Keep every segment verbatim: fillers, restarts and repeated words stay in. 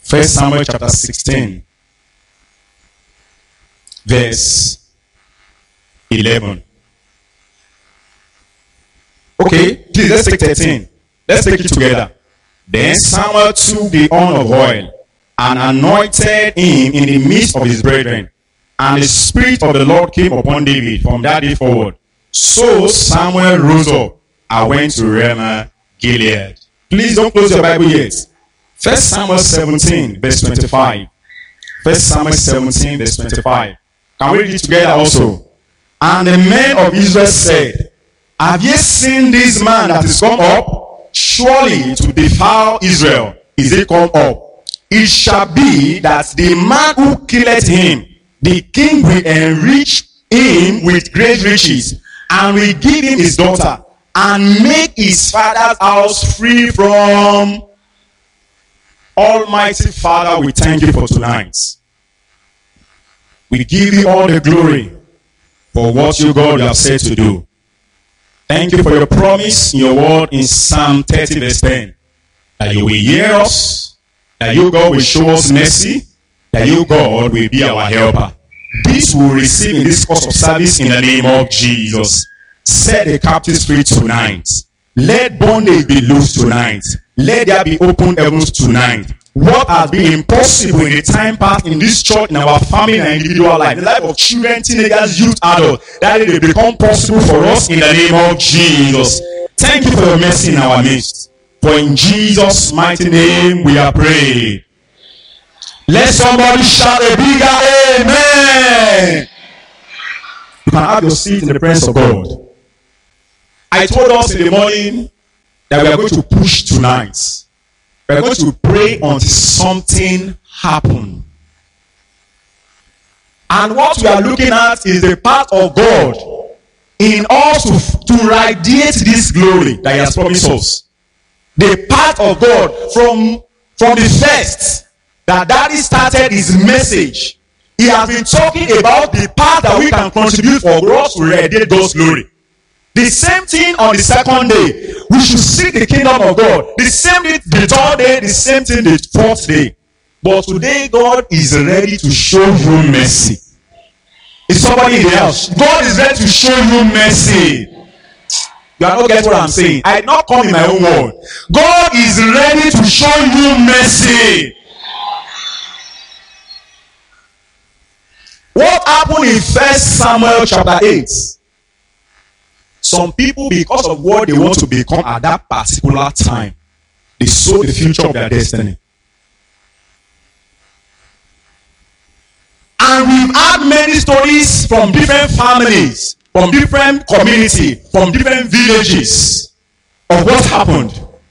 First Samuel chapter sixteen, verse eleven. Okay, please let's take thirteen. Let's take it together. Then Samuel took the horn of oil and anointed him in the midst of his brethren. And the Spirit of the Lord came upon David from that day forward. So Samuel rose up and went to Ramah Gilead. Please don't close your Bible yet. First Samuel seventeen, verse twenty-five. First Samuel seventeen, verse twenty-five. Can we read it together also? And the men of Israel said, have ye seen this man that is come up? Surely to defile Israel is he come up. It shall be that the man who killeth him, the king will enrich him with great riches, and will give him his daughter, and make his father's house free from. Almighty Father, we thank you for tonight. We give you all the glory for what you, God, have said to do. Thank you for your promise in your word in Psalm thirty verse ten. That you will hear us, that you, God, will show us mercy, that you, God, will be our helper. This will receive in this course of service in the name of Jesus. Set the captives free tonight. Let bondage be loose tonight. Let there be open heavens tonight. What has been impossible in the time past in this church, in our family and individual life, the life of children, teenagers, youth, adults, that it will become possible for us in the name of Jesus. Thank you for your mercy in our midst. For in Jesus' mighty name we are praying. Let somebody shout a bigger amen. You can have your seat in the presence of God. I told us in the morning that we are going to push tonight. We are going to pray until something happens. And what we are looking at is the part of God in us to, to radiate this glory that He has promised us. The part of God from, from the first that Daddy started His message. He has been talking about the part that we can contribute for us to radiate God's glory. The same thing on the second day. We should seek the kingdom of God. The same thing the third day, the same thing the fourth day. But today God is ready to show you mercy. Is somebody in the house? God is ready to show you mercy. You are not getting what I'm saying. I did not come in my own word. God is ready to show you mercy. What happened in First Samuel chapter eight? Some people, because of what they want to become at that particular time, they sow the future of their destiny. And we've had many stories from different families, from different communities, from different villages of what happened.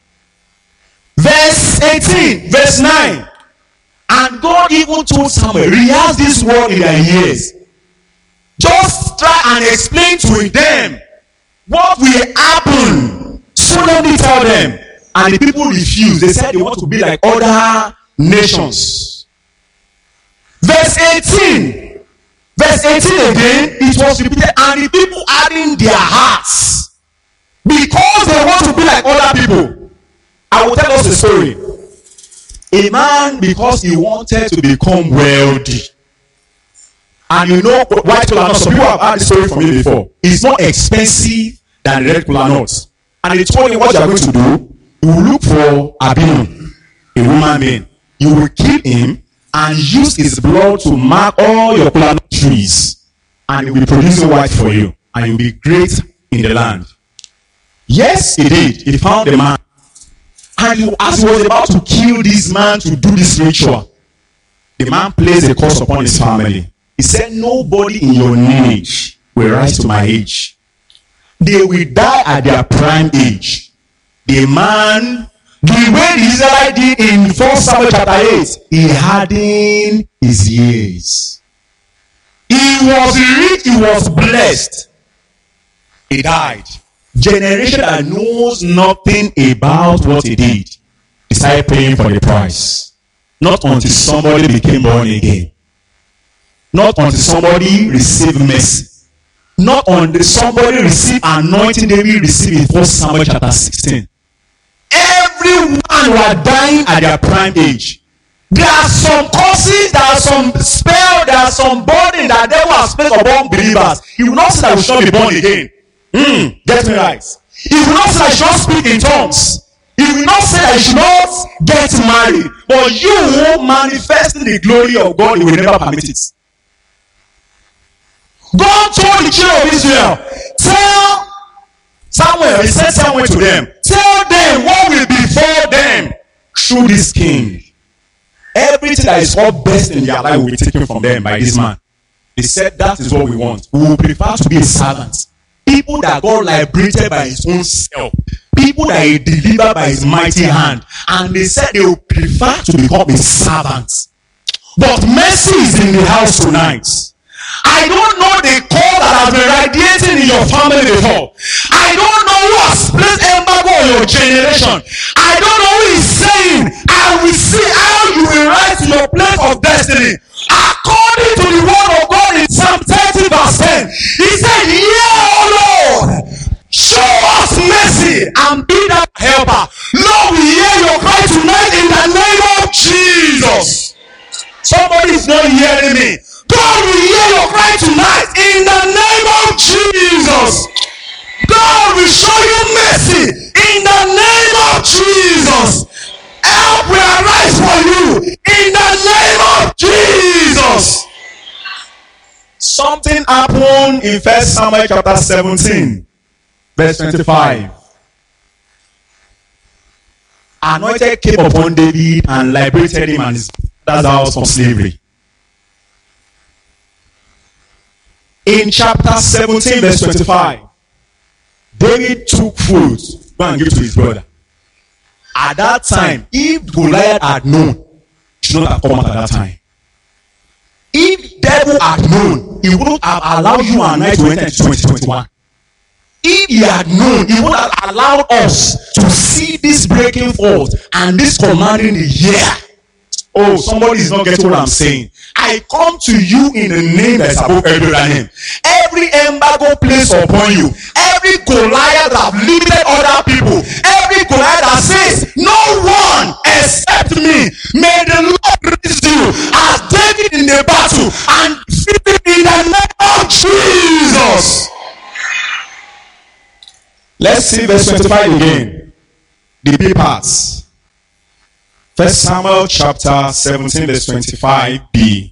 Verse eighteen, verse nine. And God even told Samuel, rehearse this word in their ears. Just try and explain to them what will happen. Solemnly tell them. And the people refused. They said they want to be like other nations. Verse eighteen. Verse eighteen again, it was repeated. And the people adding their hearts, because they want to be like other people. I will tell us a story. A man, because he wanted to become wealthy. And you know, white kola nut, some people have heard the story from me before. It's more expensive than red kola nut. And they told him what you are going to do. You will look for Abinu, a woman being. You will kill him and use his blood to mark all your kola nut trees. And he will produce a wife for you. And you will be great in the land. Yes, he did. He found the man. And he, as he was about to kill this man to do this ritual, the man placed a curse upon his family. He said, nobody in your lineage will rise to my age. They will die at their prime age. The man, the way the Israelite did in First Samuel chapter eight, he hardened his years. He was rich, he was blessed. He died. Generation that knows nothing about what he did decided paying for the price. Not until somebody became born again. Not until somebody received mercy. Not until somebody received anointing David received in First Samuel chapter sixteen. Everyone were dying at their prime age. There are some curses, there are some spell, there are some burden that devil has placed upon believers. He will not say that we should not be born again. Mm, get me right. He will not say that you should not speak in tongues. He will not say that you should not get married. But you manifesting the glory of God, he will never permit it. God told the children of Israel, tell Samuel, he sent Samuel to them, tell them what will befall them through this king. Everything that is called best in their life will be taken from them by this man. They said that is what we want. We will prefer to be a servant. People that God liberated by his own self. People that he delivered by his mighty hand. And they said they will prefer to become a servant. But mercy is in the house tonight. I don't know the call that has been radiating in your family before. I don't know who has placed embargo on your generation. I don't know who is saying, I will see how you will rise to your place of destiny. According to the word of God in Psalm thirty verse ten, he said, yeah, oh Lord, show us mercy and be that helper. Lord, we hear your cry tonight in the name of Jesus. Somebody is not hearing me. God will hear your cry tonight in the name of Jesus. God will show you mercy in the name of Jesus. Help will arise for you in the name of Jesus. Something happened in First Samuel chapter seventeen, verse twenty-five. Anointed came upon David and liberated him and his father's house from slavery. In chapter seventeen, verse twenty-five, David took food to go and give to his brother. At that time, if Goliath had known, he should not have come out at that time. If devil had known, he wouldn't have allowed you and I to enter into twenty twenty-one. If he had known, he would have allowed us to see this breaking forth and this commanding the year. Oh, somebody is not getting what I'm saying. I come to you in the name that is above every other name. Every embargo placed upon you, every Goliath that have limited other people, every Goliath that says, no one except me, may the Lord raise you as David in the battle and defeat him in the name of Jesus. Let's see verse twenty-five again. The B parts. First Samuel chapter seventeen, verse twenty-five b.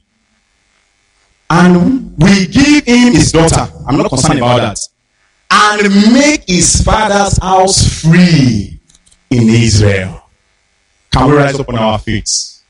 And we give him his daughter. I'm not concerned about that. And make his father's house free in Israel. Can we rise up on our feet?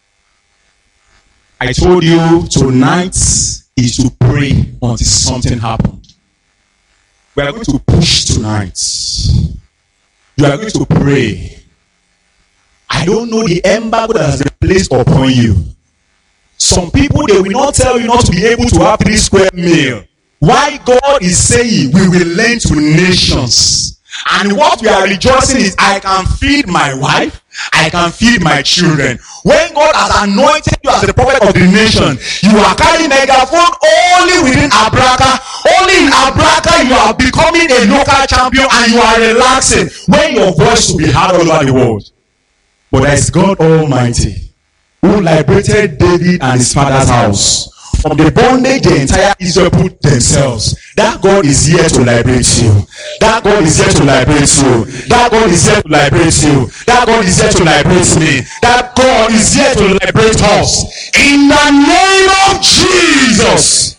I told you tonight is to pray until something happens. We are going to push tonight. You are going to pray. I don't know the embargo that has been placed upon you. Some people, they will not tell you not to be able to have three square meal. Why God is saying we will lend to nations. And what we are rejoicing is I can feed my wife. I can feed my children. When God has anointed you as the prophet of the nation, you are carrying megaphone only within Abraka. Only in Abraka you are becoming a local champion and you are relaxing when your voice will be heard all over the world. But there is God Almighty who liberated David and his father's house from the bondage the entire Israel put themselves. That God is here to liberate you. That God is here to liberate you. That God is here to liberate you. That God is here to liberate me. That God is here to liberate us. In the name of Jesus.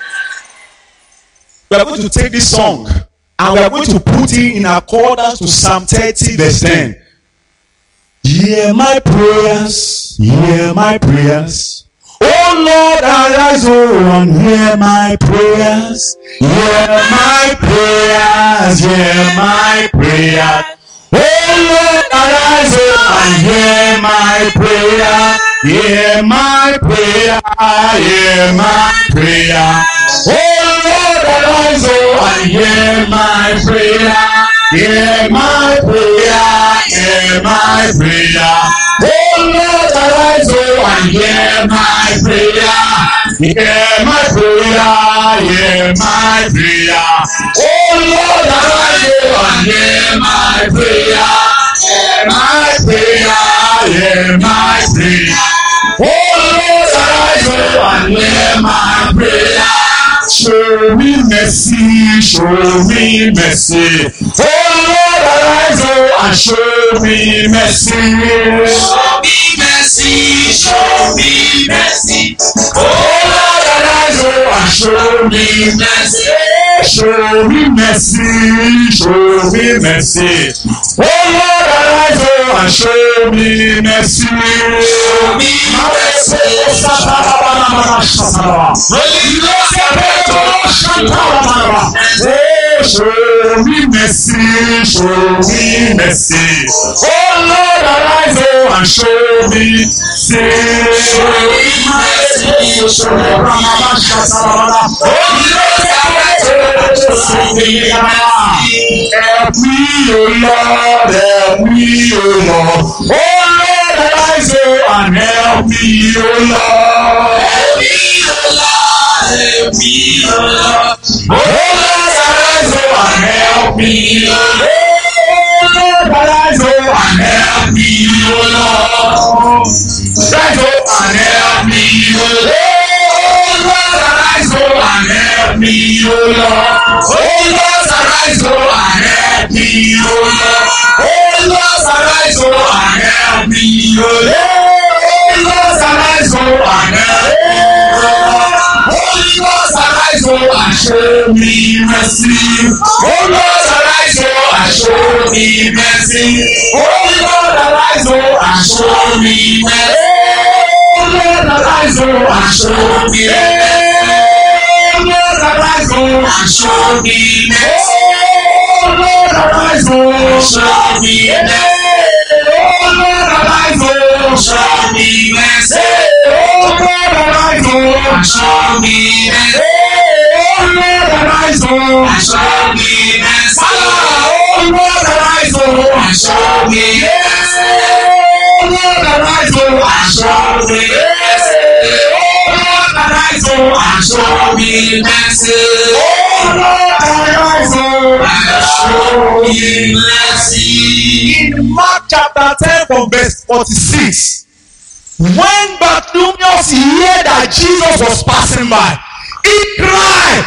We are going to take this song and we are going to put it in accordance to Psalm thirty verse ten. Hear my prayers, hear my prayers. Oh Lord, arise, oh, and hear my prayers. Hear my prayers, hear my prayers. Oh Lord, arise, oh, and hear my prayer. Hear my prayer, hear my prayer. Oh Lord, arise, oh, and hear my prayer. Hear my prayer, hear my prayer. Oh Lord, arise, oh, and hear my prayer. Hear my prayer, hear my prayer. Oh Lord, arise, oh, and hear my prayer. Hear my prayer, hear my prayer. hear my prayer. Show me mercy, show me mercy. Oh Lord, arise and show me mercy. Show me mercy, show me mercy. Oh Lord, arise and show me mercy. Show me mercy, show me mercy. Oh Lord, arise and show me mercy. Show me mercy. Show me mercy, show me mercy. Oh Lord, arise and show me mercy. Show me mercy, show me mercy. Help me, oh Lord, help me, oh Lord. Oh Lord, arise and help me, oh Lord. Help me, oh Lord, help me, oh Lord. Oh Lord, arise and help me, oh Lord. Lord, arise and help me, oh Lord. Rise up and help me, oh Lord. Lord, arise and help me, oh Lord. Oh Lord, arise and help me, oh Lord. Oh Lord, arise and help me, oh Lord. Lord, arise and help me, Holy Ghost, arise and show me mercy. Oh Lord, arise and show me mercy. Holy Lord, arise and show me mercy. Oh Lord, arise and show me mercy. Lord, arise and show me mercy. Oh Lord, arise and show me mercy. Oh Lord, arise and show me mercy. Oh Lord, arise and show me mercy. Oh Lord, arise and show me mercy. Oh Lord, arise and show me mercy. Oh Lord, arise and show me mercy. Oh Lord, arise and show me mercy. Oh Lord, arise and show me mercy. In Mark chapter ten from verse forty-six, when Bartimaeus heard that Jesus was passing by, he cried,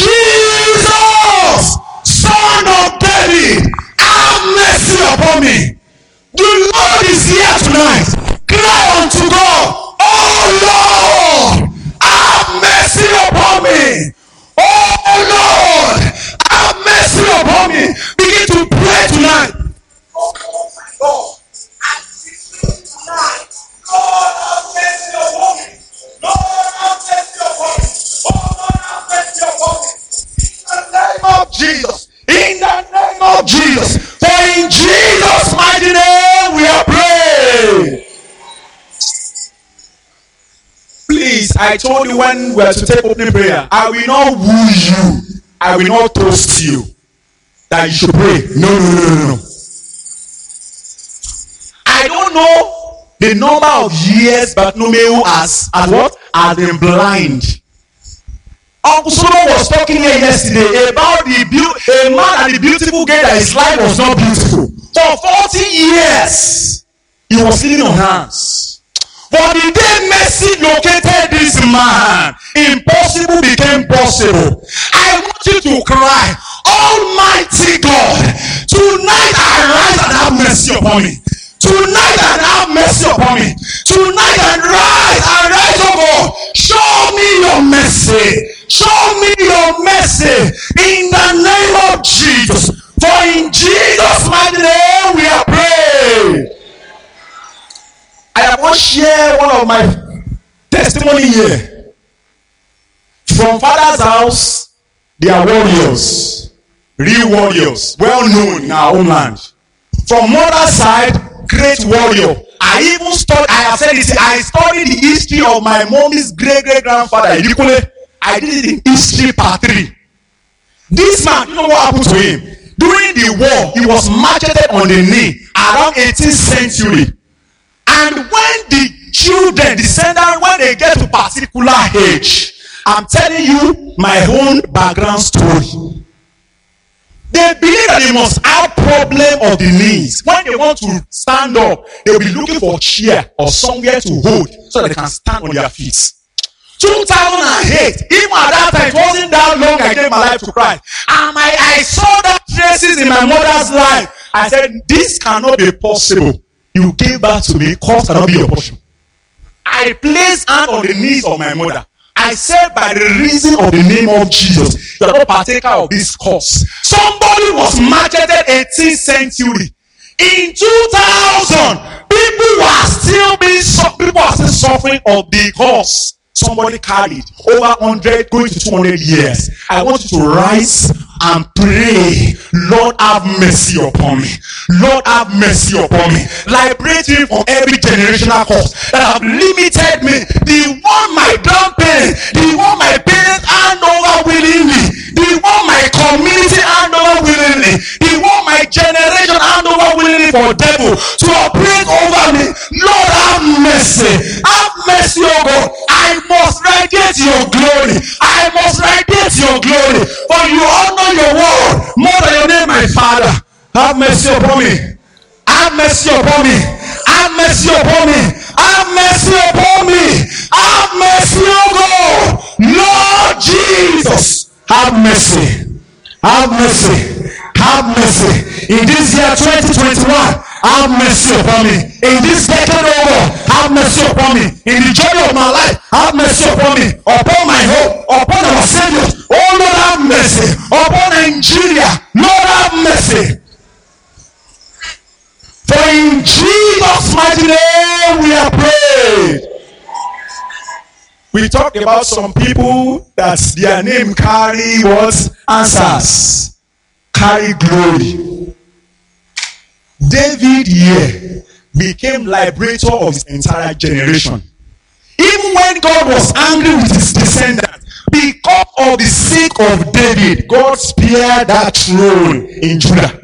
Jesus, Son of David, have mercy upon me. The Lord is here tonight. Cry unto God, oh Lord, have mercy upon me. Oh Lord, have mercy upon me. Begin to pray tonight. Oh my God, I'm sitting tonight. Lord, have mercy upon me. Lord, have mercy upon me. Oh Lord, have mercy upon me. In the name of Jesus. In the name of Jesus. For in Jesus' mighty name we are praying. Please, I told you when we are to take opening prayer, I will not woo you. I will not toast you that you should pray. No, no, no, no, no. I don't know the number of years Bartimaeus has, has what? Has been blind. Uncle Solomon was talking here yesterday about the be- a man and the beautiful girl that his life was not beautiful. For forty years, he was sitting on hands. But the day mercy located this man, impossible became possible. I want you to cry, Almighty God, tonight arise and have mercy upon me. Tonight and have mercy upon me. Tonight and rise and rise, oh God. Show me your mercy. Show me your mercy in the name of Jesus. For in Jesus' mighty name we are praying. I want to share one of my testimony here. From Father's house, they are warriors, real warriors, well known in our own land. From mother's side, great warrior. I even studied, I have said this, I studied the history of my mommy's great great grandfather. I did it in history part three. This man, you know what happened to him? During the war, he was macheted on the knee around eighteenth century. And when the children, descendants, when they get to particular age, I'm telling you my own background story. They believe that they must have problem of the knees. When they want to stand up, they will be looking for a chair or somewhere to hold so that they can stand on their feet. two thousand eight, even at that time, it wasn't that long I gave my life to Christ. And I, I saw that traces in my mother's life. I said, this cannot be possible. You gave back to me, cause cannot be your portion. I placed hand on the knees of my mother. I said, by the reason of the name of Jesus, you are not partaker of this cause. Somebody was marketed eighteenth century. In two thousand, people were still being people are still suffering of the cause. Somebody carried over one hundred, going to two hundred years. I want you to rise and pray. Lord, have mercy upon me. Lord, have mercy upon me. Liberate me from every generational cause that have limited me. The one my grandparents, the one my parents hand over willingly, the one my community hand over willingly, the one my generation hand over willingly for devil to operate over me. Lord, have mercy. Have mercy, oh God. I must radiate your glory. I must radiate your glory. For you honor your word more than your name, my Father. Have mercy upon me. Have mercy upon me. Have mercy upon me. Have mercy upon me. Have mercy, oh God. Lord Jesus, have mercy. Have mercy. Have mercy. In this year twenty twenty-one, have mercy upon me. In this decade over, have mercy upon me. In the journey of my life, have mercy upon me. Upon my hope, upon our Savior. Oh Lord, have mercy. Upon Nigeria, Lord, have mercy. For in Jesus' mighty name we are prayed. We talk about some people that their name carry what? Answers. Carry glory. David here became liberator of his entire generation. Even when God was angry with his descendants, because of the sake of David, God spared that throne in Judah.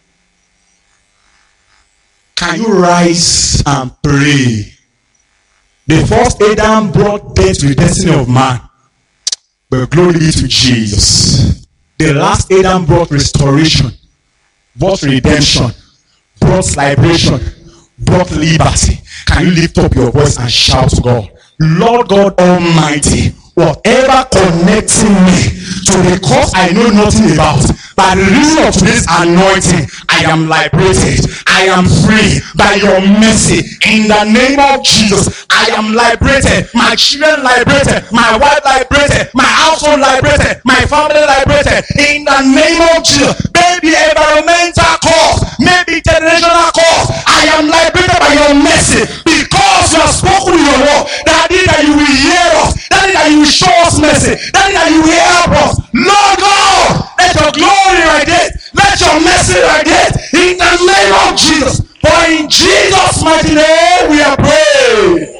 Can you rise and pray? The first Adam brought death to the destiny of man, but glory be to Jesus. The last Adam brought restoration, brought redemption, brought liberation, brought liberty. Can you lift up your voice and shout to God? Lord God Almighty, whatever connecting me to the cause I know nothing about, by the reason of today's anointing, I am liberated. I am free by your mercy. In the name of Jesus, I am liberated. My children liberated. My wife liberated. My household liberated. My family liberated. In the name of Jesus, maybe environmental cause, maybe generational cause, I am liberated by your mercy, because you have spoken your word. That is that you will hear us. That is that you will show us mercy. That is that you will help us. Lord God, let your glory radiate. Let your mercy radiate. In the name of Jesus. For in Jesus' mighty name we are praying.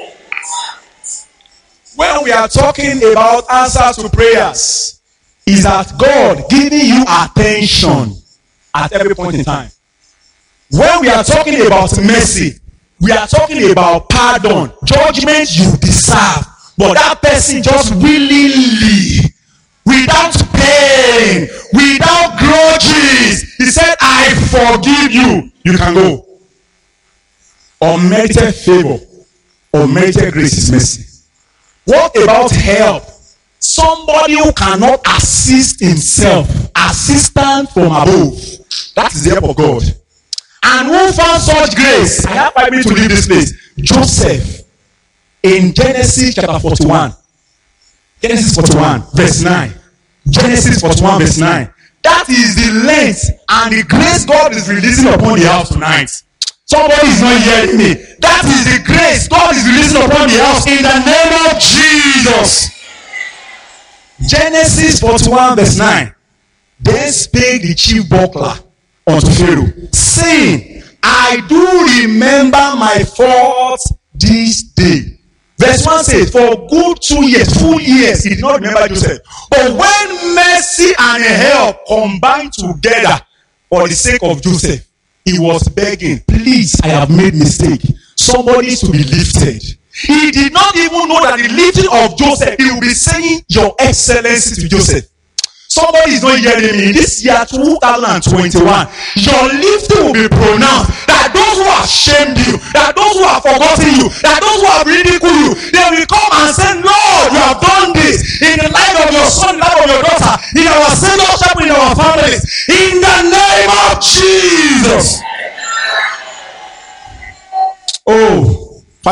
When we are talking about answers to prayers, is that God giving you attention at every point in time. When we are talking about mercy, we are talking about pardon, judgment you deserve, but that person just willingly, without pain, without grudges, he said, I forgive you. You can go. Unmerited favor, unmerited grace is mercy. What about help? Somebody who cannot assist himself, assistant from above. That is the help of God. And who found such grace? I have five minutes to leave this place. Joseph, in Genesis chapter forty-one. Genesis forty-one, verse nine. Genesis forty-one, verse nine. That is the length and the grace God is releasing upon the house tonight. Somebody is not hearing me. That is the grace God is releasing upon the house in the name of Jesus. Genesis forty-one, verse nine. Then spake the chief buckler unto Pharaoh, saying, I do remember my faults this day. Verse one says, for good two years, full years, he did not remember Joseph. But when mercy and help combined together for the sake of Joseph, he was begging, please, I have made mistake. Somebody is to be lifted. He did not even know that the lifting of Joseph, he will be saying, your excellency to Joseph. Somebody is not hearing me. In this year two thousand twenty-one, your lifting will be pronounced. That those who have shamed you, that those who have forgotten you, that those who have ridiculed you, they will come and say, Lord, you have done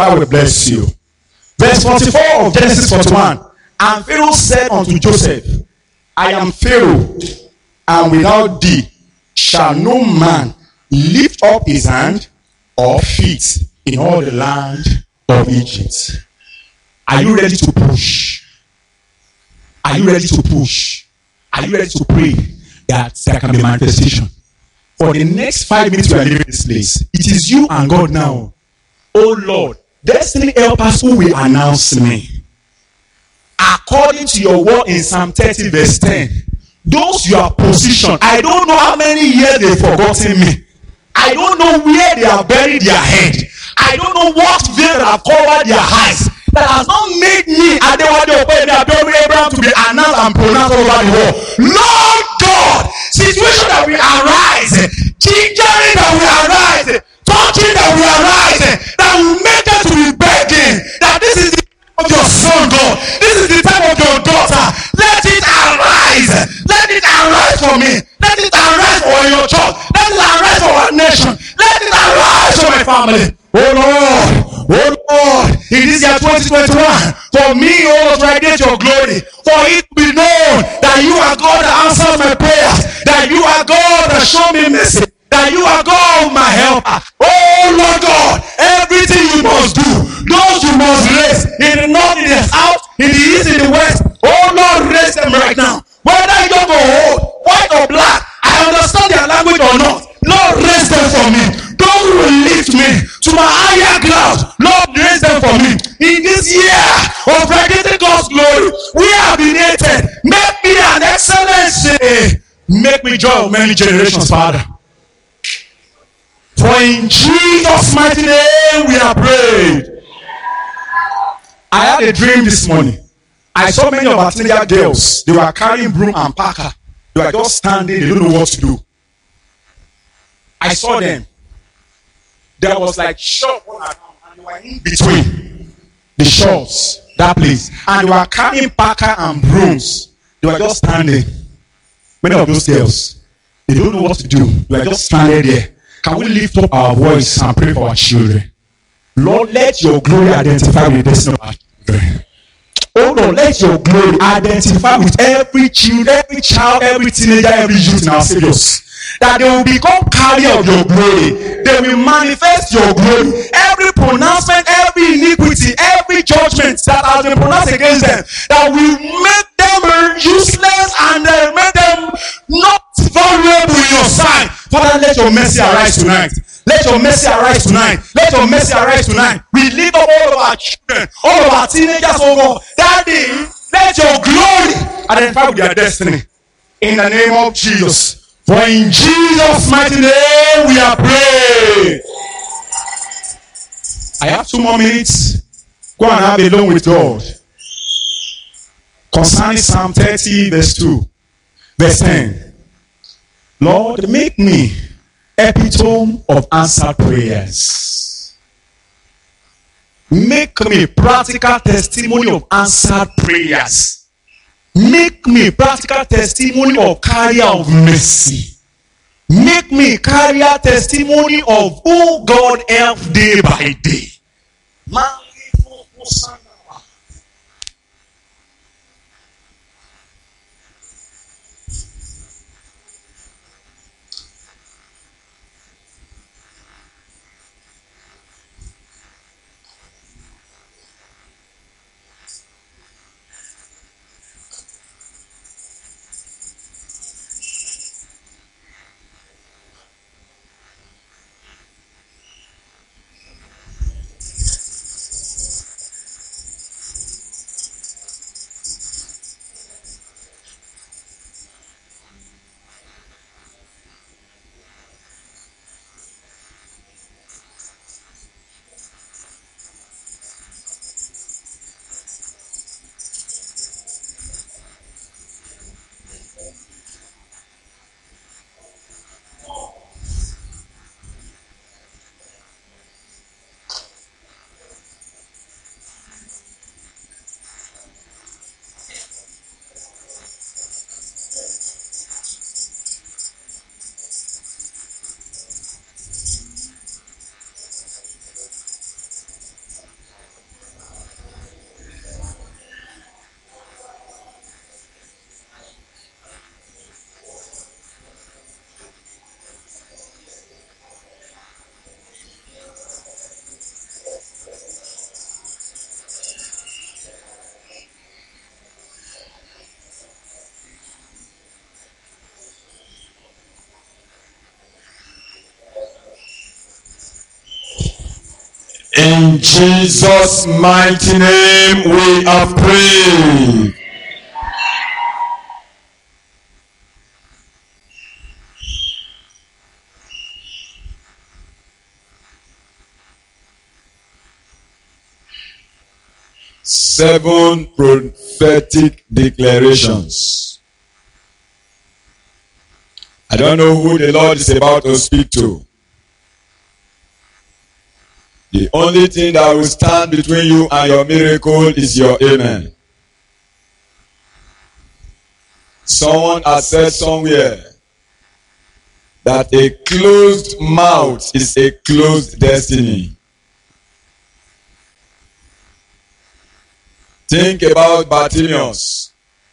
Father will bless you. Verse forty-four of Genesis forty-one. And Pharaoh said unto Joseph, I am Pharaoh, and without thee shall no man lift up his hand or feet in all the land of Egypt. Are you ready to push? Are you ready to push? Are you ready to pray that there can be manifestation? For the next five minutes we are leaving this place, it is you and God now. Oh Lord, destiny help us who will announce me. According to your word in Psalm thirty verse ten, those you are positioned, I don't know how many years they've forgotten me. I don't know where they have buried their head. I don't know what veil that have covered their eyes that has not made me Adewale Opeyemi Abiodun Abraham to be announced and pronounced all over the world. Lord God, situation that we arise, gingering that we arise, touching that we arise, that will make us to be begging that this is the time of your son, God. This is the time of your daughter. Let it arise. Let it arise for me. Let it arise for your church. Let it arise for our nation. Let it arise for my family. Oh Lord, oh Lord, in this year twenty twenty-one, for me, oh Lord, radiate your glory. For it to be known that you are God that answers my prayers, that you are God that show me mercy, that you are God my helper. Oh Lord God, everything you must do, those you must raise in the north, in the south, in the east, in the west. Oh Lord, raise them right now. Whether young or old, white or black, I understand their language or not. Lord, raise them for me. Those who will lift me to my higher ground, Lord, raise them for me. In this year of radiating God's glory, we have been hated. Make me an excellency. Make me joy of many generations, Father. For in Jesus' mighty name we are prayed. I had a dream this morning. I saw many of our teenager girls. They were carrying broom and packer. They were just standing. They don't know what to do. I saw them. There was like shop all around, and they were in between the shops, that place, and they were carrying packer and brooms. They were just standing. Many of those girls, they don't know what to do. They were just standing there. Can we lift up our voice and pray for our children? Lord, let your glory identify with the destiny of our children. Oh Lord, let your glory identify with every child, every child, every teenager, every youth in our Saviors. That they will become carrier of your glory. They will manifest your glory. Every pronouncement, every iniquity, every judgment that has been pronounced against them, that will make them useless and uh, make them not valuable in your sight. Father, let your mercy arise tonight. Let your mercy arise tonight. Let your mercy arise tonight. We lift up all of our children, all of our teenagers, oh God. Daddy, let your glory identify with their destiny. In the name of Jesus. For in Jesus' mighty name we are praying. I have two more minutes. Go and have a alone with God. Concerning Psalm thirty, verse two, verse ten. Lord, make me epitome of answered prayers. Make me practical testimony of answered prayers. Make me practical testimony of carrier of mercy. Make me carrier testimony of who God helped day by day. In Jesus' mighty name we have prayed. Seven prophetic declarations. I don't know who the Lord is about to speak to. The only thing that will stand between you and your miracle is your amen. Someone has said somewhere that a closed mouth is a closed destiny. Think about Bartimaeus.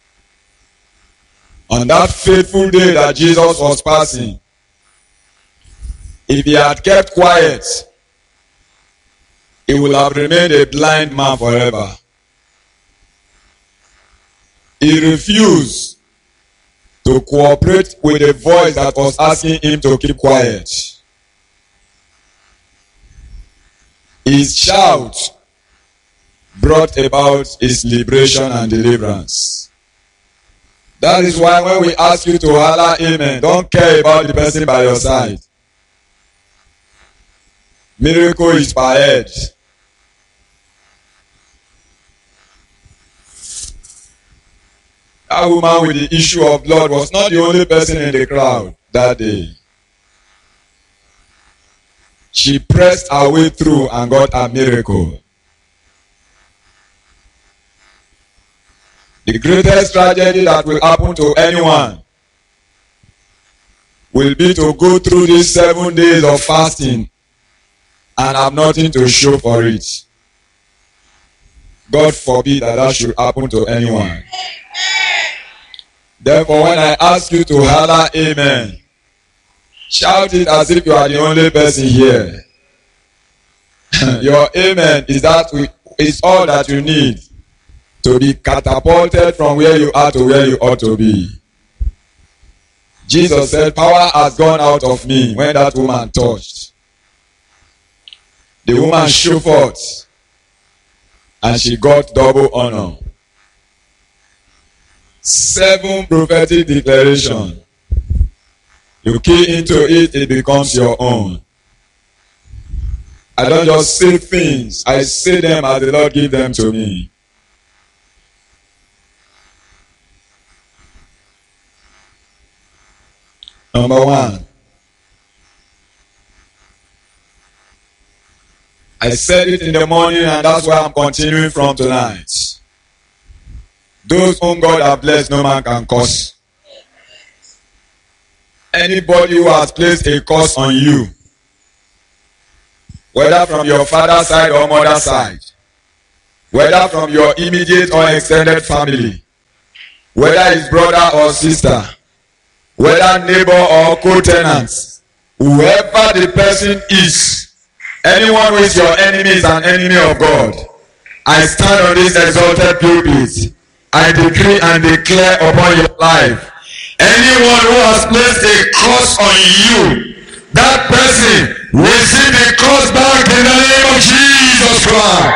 On that fateful day that Jesus was passing, if he had kept quiet, he would have remained a blind man forever. He refused to cooperate with a voice that was asking him to keep quiet. His shout brought about his liberation and deliverance. That is why when we ask you to holler amen, don't care about the person by your side. Miracle is per head. That woman with the issue of blood was not the only person in the crowd that day. She pressed her way through and got a miracle. The greatest tragedy that will happen to anyone will be to go through these seven days of fasting and have nothing to show for it. God forbid that that should happen to anyone. Therefore, when I ask you to holler amen, shout it as if you are the only person here. Your amen is that we, is all that you need to be catapulted from where you are to where you ought to be. Jesus said, power has gone out of me when that woman touched. The woman showed forth and she got double honor. Seven prophetic declaration. You key into it, it becomes your own. I don't just say things, I say them as the Lord give them to me. Number one. I said it in the morning and that's why I'm continuing from tonight. Those whom God has blessed, no man can curse. Anybody who has placed a curse on you, whether from your father's side or mother's side, whether from your immediate or extended family, whether his brother or sister, whether neighbor or co-tenants, whoever the person is, anyone who is your enemy is an enemy of God. I stand on this exalted pulpit. I decree and declare upon your life, anyone who has placed a curse on you, that person receive the curse back in the name of Jesus Christ.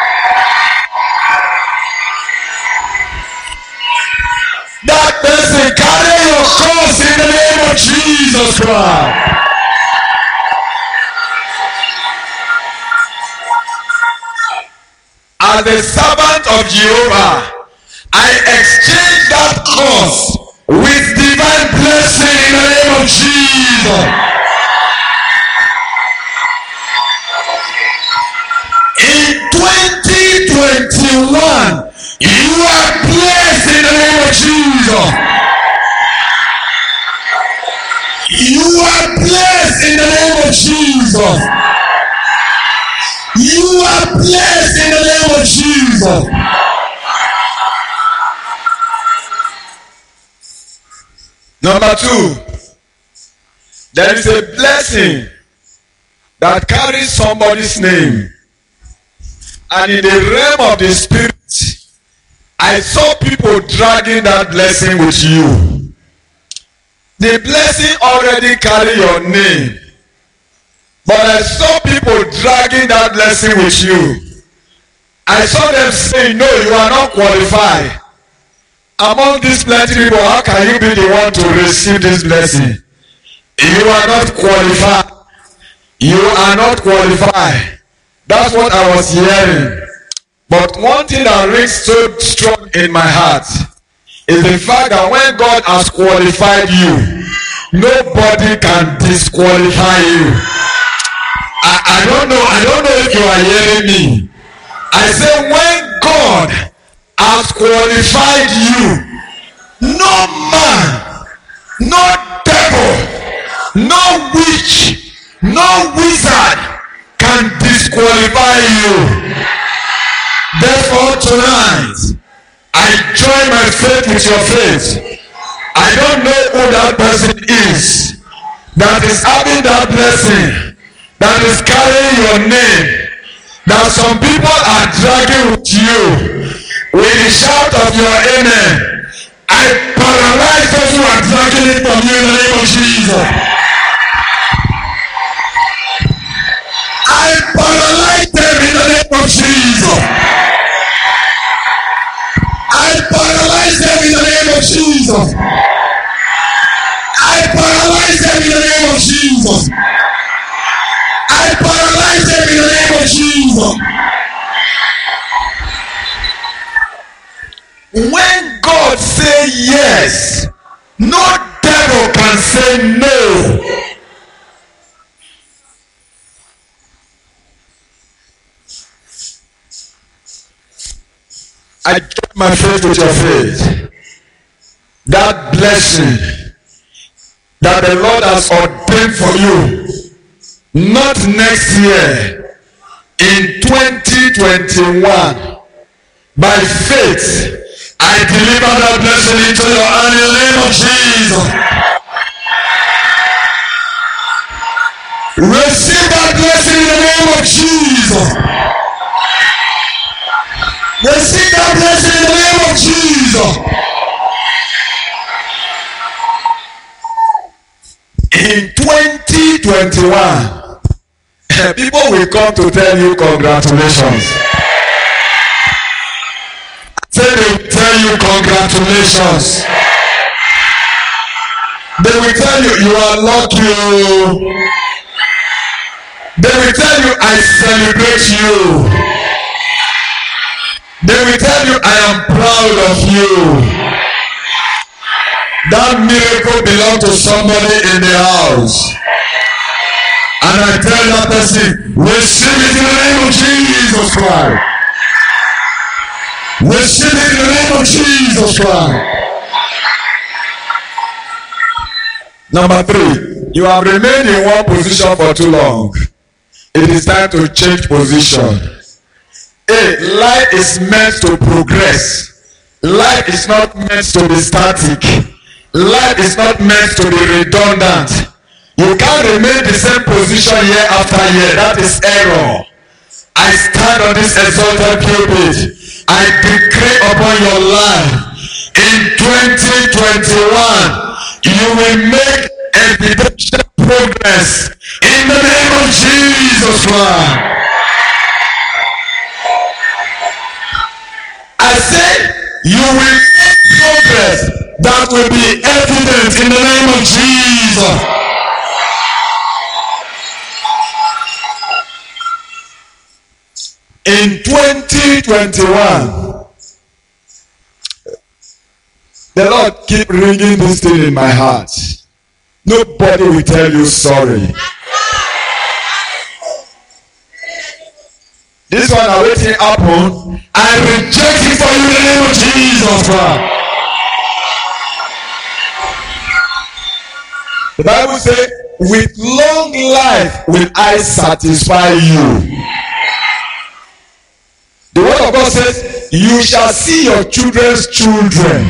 That person carry your cross in the name of Jesus Christ. As the servant of Jehovah, I exchange that cross with divine blessing in the name of Jesus. In twenty twenty-one, you are blessed in the name of Jesus. You are blessed in the name of Jesus. You are blessed in the name of Jesus. Number two, there is a blessing that carries somebody's name. And in the realm of the spirit, I saw people dragging that blessing with you. The blessing already carry your name. But I saw people dragging that blessing with you. I saw them saying, no, you are not qualified. Among these plenty people, how can you be the one to receive this blessing? You are not qualified. You are not qualified. That's what I was hearing. But one thing that rings so strong in my heart is the fact that when God has qualified you, nobody can disqualify you. I, I don't know, I don't know if you are hearing me. I say when God has qualified you, no man, no devil, no witch, no wizard can disqualify you. Therefore tonight, I join my faith with your faith. I don't know who that person is that is having that blessing, that is carrying your name, that some people are dragging with you. With the shout of your amen, I paralyze those who are dragging it from you in the name of Jesus. I paralyze them in the name of Jesus. I paralyze them in the name of Jesus. I paralyze them in the name of Jesus. I paralyze them in the name of Jesus. When God say yes, no devil can say no. I join my faith with your faith. That blessing that the Lord has ordained for you, not next year, in twenty twenty-one, by faith, I deliver that blessing into your hand in the name of Jesus. Receive that blessing in the name of Jesus. Receive that blessing in the name of Jesus. In twenty twenty-one, people will come to tell you congratulations. Say they will tell you congratulations. They will tell you you are lucky. They will tell you I celebrate you. They will tell you I am proud of you. That miracle belongs to somebody in the house. And I tell that person, receive it in the name of Jesus Christ. Receive it in the name of Jesus Christ. Number three, you have remained in one position for too long. It is time to change position. A, life is meant to progress. Life is not meant to be static. Life is not meant to be redundant. You can't remain the same position year after year. That is error. I stand on this exalted pulpit. I decree upon your life in twenty twenty-one, you will make evidential progress in the name of Jesus Christ. I said you will make progress that will be evident in the name of Jesus. In twenty twenty-one, the Lord keep ringing this thing in my heart. Nobody will tell you sorry. This one I waiting happen. I reject it for you in the name of Jesus Christ. The Bible says, with long life will I satisfy you. The word of God says, you shall see your children's children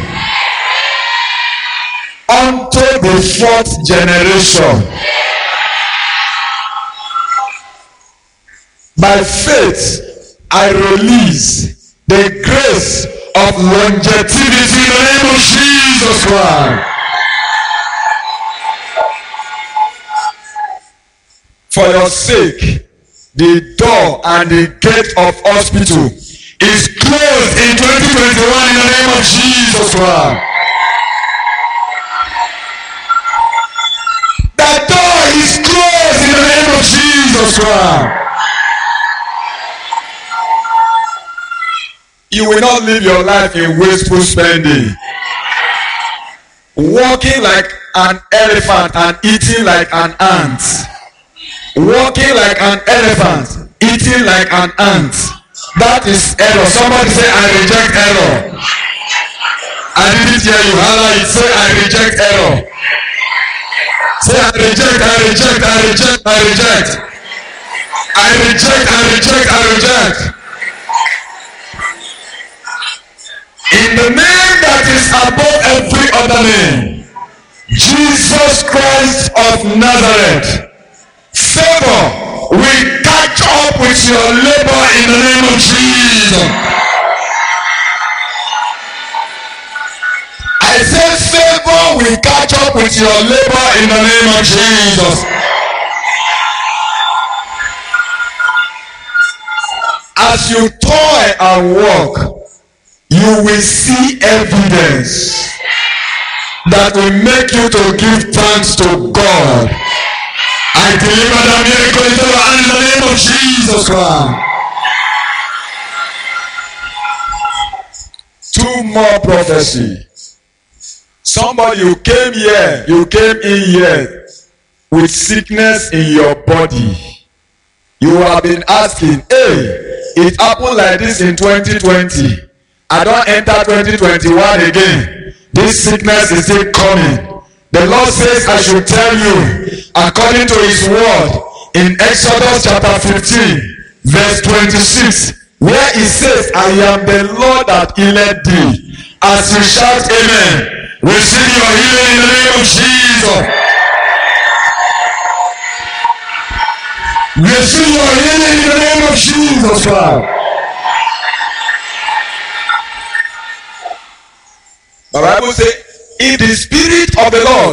unto the fourth generation. By faith, I release the grace of longevity in the name of Jesus Christ. For your sake, the door and the gate of hospital is closed in twenty twenty-one in the name of Jesus Christ. The door is closed in the name of Jesus Christ. You will not live your life in wasteful spending. Walking like an elephant and eating like an ant. Walking like an elephant, eating like an ant. That is error. Somebody say, I reject error. I didn't hear you. Holla it. Say, I reject error. Say, I reject, I reject, I reject, I reject. I reject, I reject, I reject. In the name that is above every other name, Jesus Christ of Nazareth, favor will catch up with your labor in the name of Jesus. I say favor will catch up with your labor in the name of Jesus. As you toil and work, you will see evidence that will make you to give thanks to God. I deliver the miracle into your hand in the name of Jesus Christ. Two more prophecy. Somebody, you came here, you came in here with sickness in your body. You have been asking, hey, it happened like this in twenty twenty. I don't enter twenty twenty-one again. This sickness is still coming. The Lord says I should tell you, according to his word in Exodus chapter fifteen verse twenty-six, where he says, I am the Lord that healeth thee. As you shout amen, receive your healing in the name of Jesus. Receive your healing in the name of Jesus Christ. The Bible says, if the Spirit of the Lord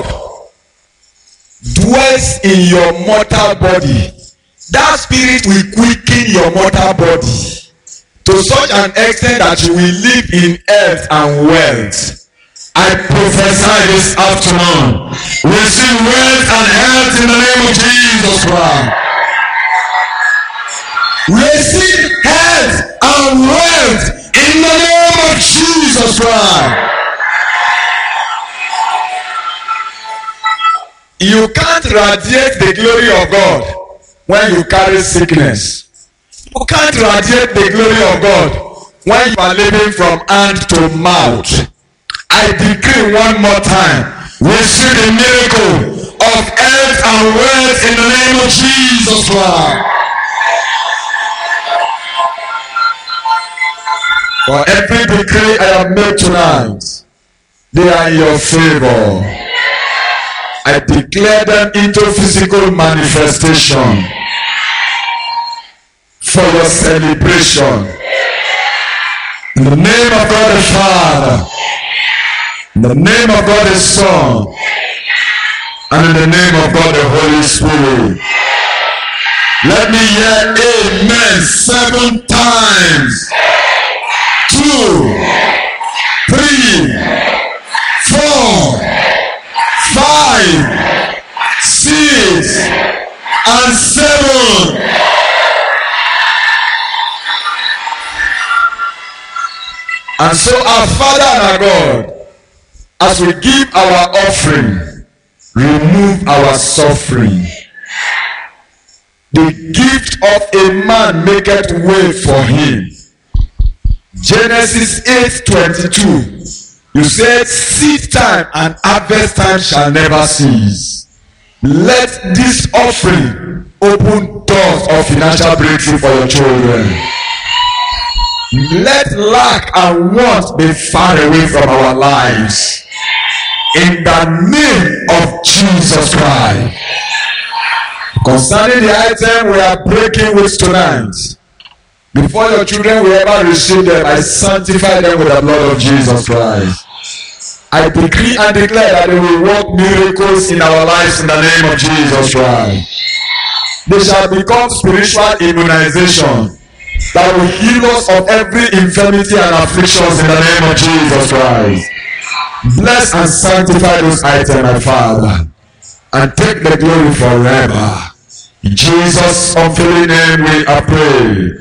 dwells in your mortal body, that Spirit will quicken your mortal body to such an extent that you will live in health and wealth. I prophesy this afternoon, receive wealth and health in the name of Jesus Christ. Receive health and wealth in the name of Jesus Christ. You can't radiate the glory of God when you carry sickness. You can't radiate the glory of God when you are living from hand to mouth. I decree one more time, receive the miracle of health and wealth in the name of Jesus Christ. For every decree I have made tonight, they are in your favor. I declare them into physical manifestation for your celebration. In the name of God the Father, in the name of God the Son, and in the name of God the Holy Spirit. Let me hear amen seven times. Two, three, four, five, six, and seven. And so our Father and our God, as we give our offering, remove our suffering. The gift of a man maketh way for him. Genesis eight twenty-two. You said, seed time and harvest time shall never cease. Let this offering open doors of financial breakthrough for your children. Let lack and want be far away from our lives. In the name of Jesus Christ. Concerning the item we are breaking with tonight, before your children will ever receive them, I sanctify them with the blood of Jesus Christ. I decree and declare that they will work miracles in our lives in the name of Jesus Christ. They shall become spiritual immunization that will heal us of every infirmity and afflictions in the name of Jesus Christ. Bless and sanctify those items, my Father, and take the glory forever. In Jesus' unfailing name we are praying.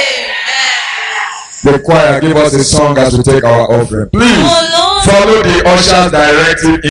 The choir, give us a song as we take our offering. Please follow the usher's directive.